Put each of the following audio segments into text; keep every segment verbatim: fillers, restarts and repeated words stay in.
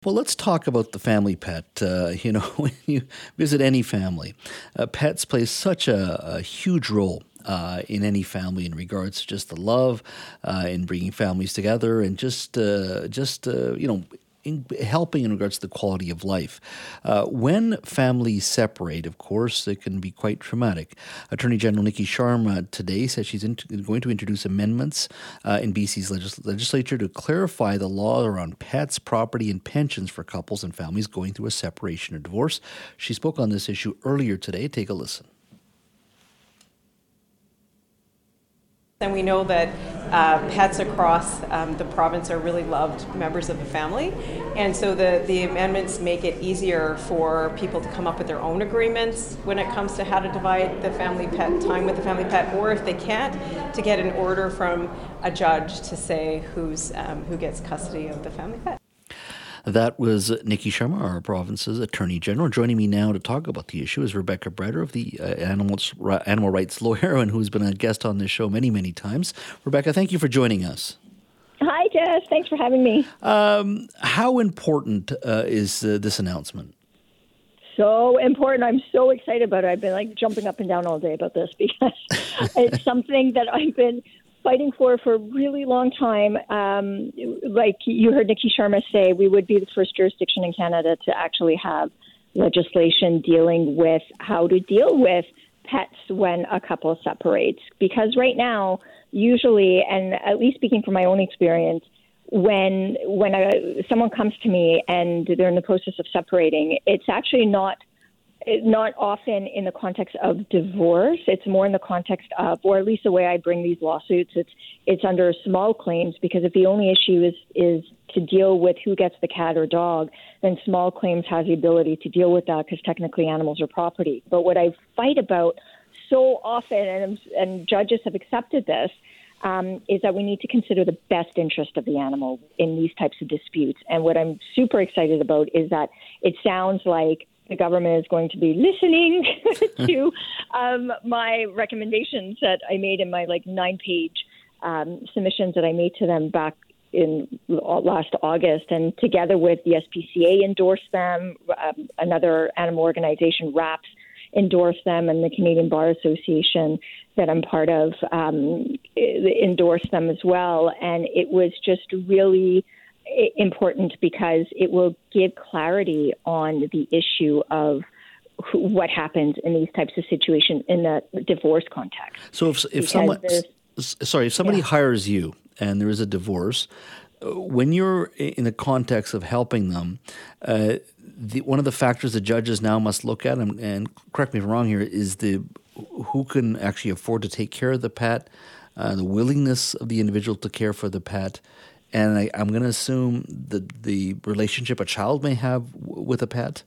Well, let's talk about the family pet. Uh, you know, when you visit any family, uh, pets play such a, a huge role uh, in any family in regards to just the love, uh, in bringing families together, and just, uh, just uh, you know, in helping in regards to the quality of life. Uh, when families separate, of course, it can be quite traumatic. Attorney General Niki Sharma today said she's in, going to introduce amendments uh, in B C's legis- legislature to clarify the law around pets, property, and pensions for couples and families going through a separation or divorce. She spoke on this issue earlier today. Take a listen. And we know that uh, pets across um, the province are really loved members of the family. And so the, the amendments make it easier for people to come up with their own agreements when it comes to how to divide the family pet time with the family pet, or if they can't, to get an order from a judge to say who's um, who gets custody of the family pet. That was Niki Sharma, our province's Attorney General. Joining me now to talk about the issue is Rebecca Breder of the uh, Animals, Animal Rights Lawyer, and who's been a guest on this show many, many times. Rebecca, thank you for joining us. Hi, Jess. Thanks for having me. Um, how important uh, is uh, this announcement? So important. I'm so excited about it. I've been like jumping up and down all day about this because it's something that I've been fighting for for a really long time. Um, like you heard Niki Sharma say, we would be the first jurisdiction in Canada to actually have legislation dealing with how to deal with pets when a couple separates. Because right now, usually, and at least speaking from my own experience, when when a, someone comes to me and they're in the process of separating, it's actually not not often in the context of divorce. It's more in the context of, or at least the way I bring these lawsuits, it's it's under small claims, because if the only issue is is to deal with who gets the cat or dog, then small claims has the ability to deal with that because technically animals are property. But what I fight about so often, and, and judges have accepted this, um, is that we need to consider the best interest of the animal in these types of disputes. And what I'm super excited about is that it sounds like the government is going to be listening to um, my recommendations that I made in my like nine-page um, submissions that I made to them back in last August, and together with the S P C A endorsed them, um, another animal organization, RAPS, endorsed them, and the Canadian Bar Association that I'm part of um, endorsed them as well. And it was just really important because it will give clarity on the issue of who, what happens in these types of situations in the divorce context. So if if someone, sorry, if somebody yeah. hires you and there is a divorce, when you're in the context of helping them, uh, the, one of the factors the judges now must look at, and, and correct me if I'm wrong here, is the who can actually afford to take care of the pet, uh, the willingness of the individual to care for the pet. And I, I'm going to assume the the relationship a child may have w- with a pet.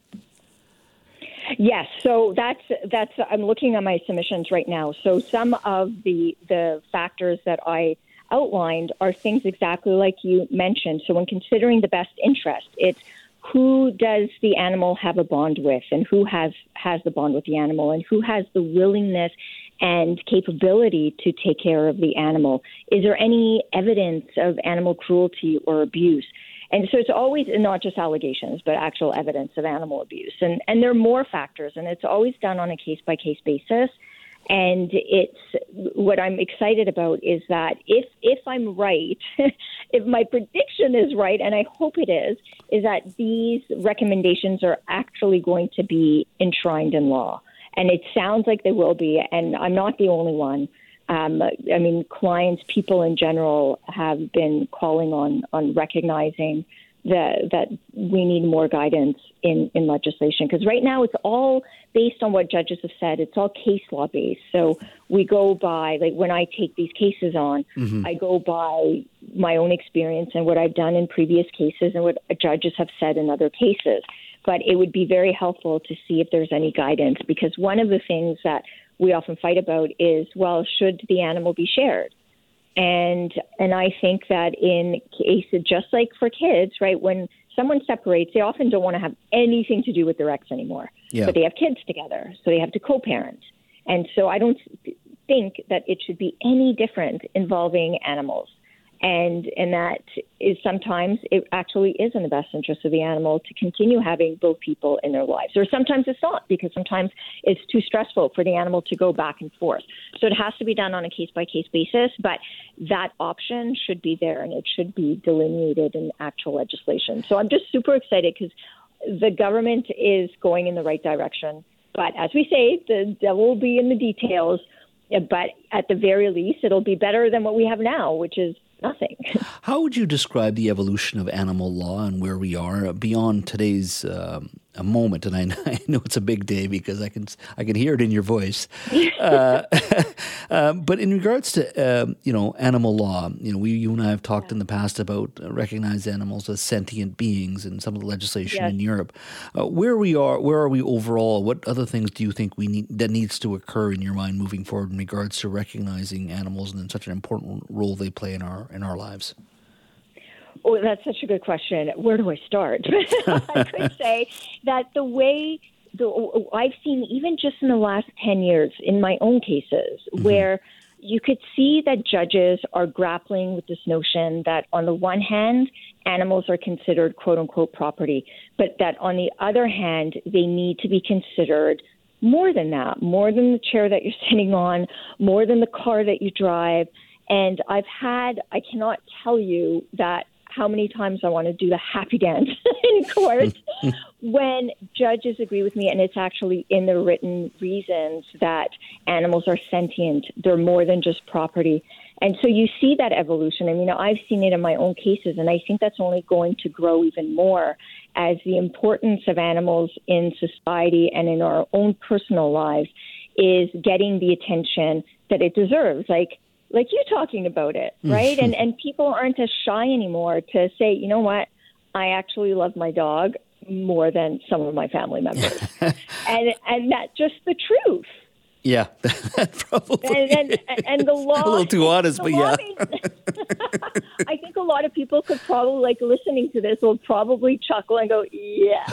Yes, so that's that's. I'm looking at my submissions right now. So some of the the factors that I outlined are things exactly like you mentioned. So when considering the best interest, it's who does the animal have a bond with, and who has has the bond with the animal, and who has the willingness and capability to take care of the animal. Is there any evidence of animal cruelty or abuse? And so it's always not just allegations, but actual evidence of animal abuse. And, and there are more factors, and it's always done on a case-by-case basis. And it's what I'm excited about is that if if I'm right, if my prediction is right, and I hope it is, is that these recommendations are actually going to be enshrined in law. And it sounds like they will be, and I'm not the only one. Um, I mean, clients, people in general have been calling on, on recognizing the, that we need more guidance in, in legislation. Because right now it's all based on what judges have said. It's all case law based. So we go by, like when I take these cases on, mm-hmm. I go by my own experience and what I've done in previous cases and what judges have said in other cases. But it would be very helpful to see if there's any guidance, because one of the things that we often fight about is, well, should the animal be shared? And and I think that in cases, just like for kids, right, when someone separates, they often don't want to have anything to do with their ex anymore. Yeah. But they have kids together, so they have to co-parent. And so I don't think that it should be any different involving animals. And and that is sometimes it actually is in the best interest of the animal to continue having both people in their lives. Or sometimes it's not, because sometimes it's too stressful for the animal to go back and forth. So it has to be done on a case-by-case basis, but that option should be there, and it should be delineated in actual legislation. So I'm just super excited because the government is going in the right direction. But as we say, the devil will be in the details. But at the very least, it'll be better than what we have now, which is nothing. How would you describe the evolution of animal law and where we are beyond today's um, a moment? And I, I know it's a big day because I can I can hear it in your voice. Uh, uh, but in regards to uh, you know animal law, you know we you and I have talked yeah. in the past about recognized animals as sentient beings and some of the legislation yes. in Europe. Uh, where we are, where are we overall? What other things do you think we need that needs to occur in your mind moving forward in regards to recognizing animals and then such an important role they play in our in our lives? Oh, that's such a good question. Where do I start? I could say that the way the, I've seen, even just in the last ten years, in my own cases, mm-hmm. where you could see that judges are grappling with this notion that on the one hand, animals are considered quote unquote property, but that on the other hand, they need to be considered more than that, more than the chair that you're sitting on, more than the car that you drive. And I've had, I cannot tell you that how many times I want to do the happy dance in court when judges agree with me, and it's actually in the written reasons that animals are sentient. They're more than just property. And so you see that evolution. I mean, I've seen it in my own cases, and I think that's only going to grow even more as the importance of animals in society and in our own personal lives is getting the attention that it deserves. Like, Like you talking about it, right? and and people aren't as shy anymore to say, you know what, I actually love my dog more than some of my family members. and and that's just the truth. Yeah, probably. And, and, and the law... A little too honest, but yeah. Means, I think a lot of people could probably, like, listening to this, will probably chuckle and go, yeah,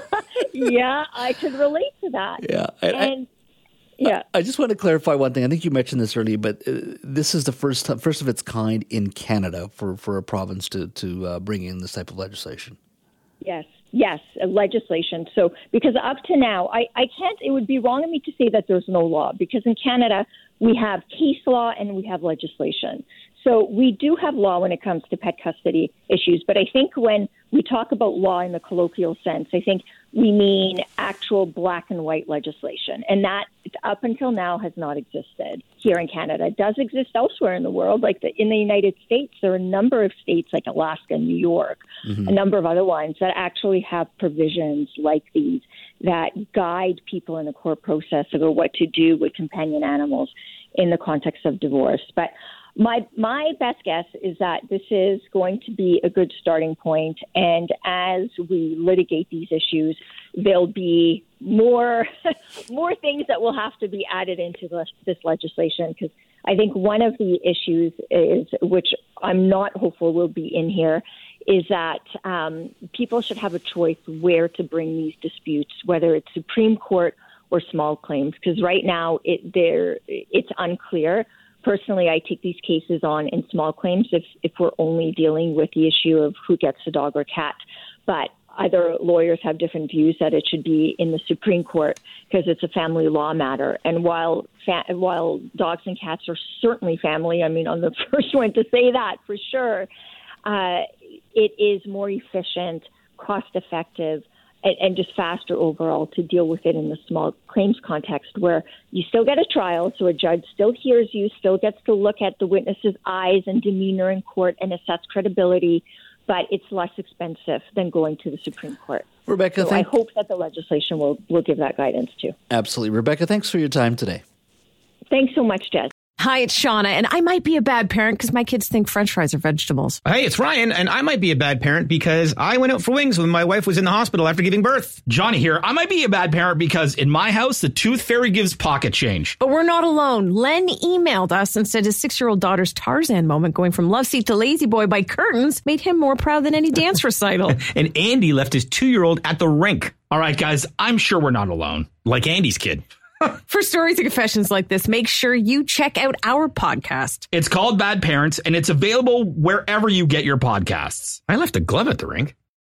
yeah, I could relate to that. Yeah, and... and Yeah, I just want to clarify one thing. I think you mentioned this earlier, but uh, this is the first time, first of its kind in Canada for, for a province to to uh, bring in this type of legislation. Yes, yes, uh, legislation. So because up to now, I, I can't. It would be wrong of me to say that there's no law, because in Canada we have case law and we have legislation. So we do have law when it comes to pet custody issues. But I think when we talk about law in the colloquial sense, I think we mean actual black and white legislation. And that, up until now, has not existed here in Canada. It does exist elsewhere in the world. Like the, in the United States, there are a number of states like Alaska, New York, mm-hmm. a number of other ones that actually have provisions like these that guide people in the court process about what to do with companion animals in the context of divorce. But My my best guess is that this is going to be a good starting point, and as we litigate these issues, there'll be more more things that will have to be added into this, this legislation. Because I think one of the issues is, which I'm not hopeful will be in here, is that um, people should have a choice where to bring these disputes, whether it's Supreme Court or small claims. Because right now it there it's unclear. Personally, I take these cases on in small claims if, if we're only dealing with the issue of who gets the dog or cat. But other lawyers have different views that it should be in the Supreme Court because it's a family law matter. And while fa- while dogs and cats are certainly family, I mean, I'm the first one to say that for sure, uh, it is more efficient, cost-effective, and just faster overall to deal with it in the small claims context, where you still get a trial, so a judge still hears you, still gets to look at the witness's eyes and demeanor in court and assess credibility, but it's less expensive than going to the Supreme Court. Rebecca, so thank- I hope that the legislation will, will give that guidance too. Absolutely. Rebecca, thanks for your time today. Thanks so much, Jez. Hi, it's Shauna, and I might be a bad parent because my kids think French fries are vegetables. Hey, it's Ryan, and I might be a bad parent because I went out for wings when my wife was in the hospital after giving birth. Johnny here. I might be a bad parent because in my house, the tooth fairy gives pocket change. But we're not alone. Len emailed us and said his six-year-old daughter's Tarzan moment going from love seat to lazy boy by curtains made him more proud than any dance recital. And Andy left his two-year-old at the rink. All right, guys, I'm sure we're not alone. Like Andy's kid. For stories and confessions like this, make sure you check out our podcast. It's called Bad Parents, and it's available wherever you get your podcasts. I left a glove at the rink.